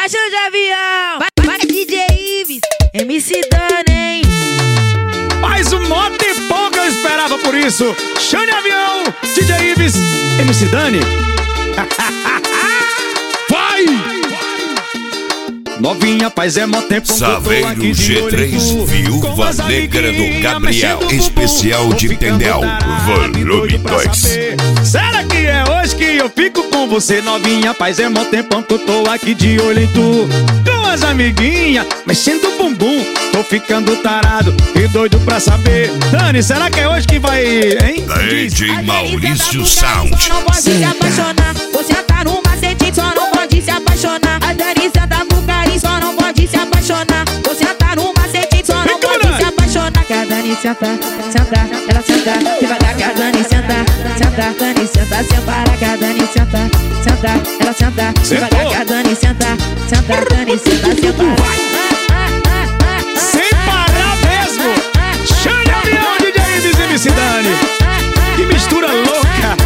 Baixa de avião, vai DJ Ives, MC Dani, hein? Mais um moto e pouco eu esperava por isso. Xande Avião, DJ Ives, MC Dani. Vai! Novinha, paz é mó tempo. Saveiro G3, Viúva Negra do Gabriel, especial de Tendel, volume 2. Será que é hoje que eu fico com você? Novinha, paz é mó tempão que eu tô aqui de olho em tu. Com as amiguinhas, mexendo o bumbum. Tô ficando tarado e doido pra saber. Dani, será que é hoje que vai, hein? DJ Maurício Sound. Não pode se apaixonar, você tá no macete, só não pode se apaixonar. A Dani senta com carinho, só não pode se apaixonar. Você tá no macete, só não pode se apaixonar. Que a Dani senta, ela senta devagar. Que a Dani senta, Dani senta, sem parar. Que a Dani senta, ela senta devagar. Que a Dani senta, Dani senta, sem parar. Sem parar mesmo. Xande Avião, DJ Ives, MC Dani. Que mistura louca.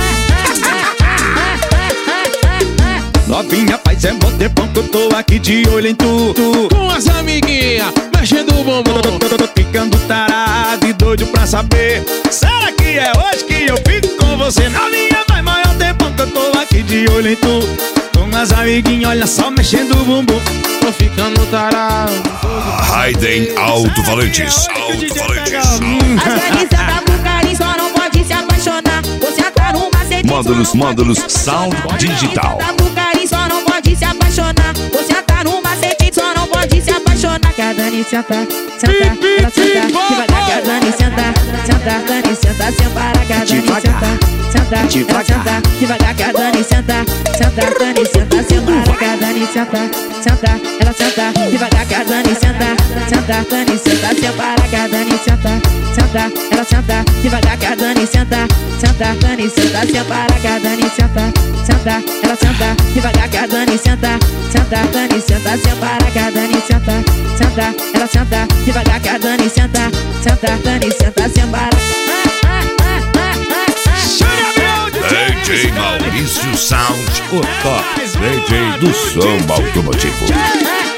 Novinha, paz é mó tempão que eu tô aqui de olho em tu. Com as amiguinhas, mexendo o bumbum. Tô ficando tarado e doido pra saber. Será que é hoje que eu fico com você? Novinha, faz maior tempão que eu tô aqui de olho em tu. Com as amiguinhas, olha só, mexendo o bumbum. Tô ficando tarado. Raiden Alto-Falantes. A Dani senta com carinho, só não pode se apaixonar. Você tá no macete, Módulos Sound Digital. Só não pode se apaixonar. Você tá no macete, só não pode se apaixonar. Que a Dani senta, ela senta devagar. Que a Dani senta, Dani senta sem parar. Que a Dani senta, ela senta devagar. Que a Dani senta, Dani senta sem parar. Que a Dani senta, ela senta devagar. Que a Dani senta, Dani senta sem parar. Que a Dani senta, ela senta devagar. Que a Dani senta, Dani senta sem parar. Que a Dani senta, ela senta devagar. Que a Dani senta, Dani senta sem parar. Que a Dani senta, ela senta devagar. Que a Dani senta, Dani senta sem parar. DJ Maurício Sound, o top DJ do som automotivo.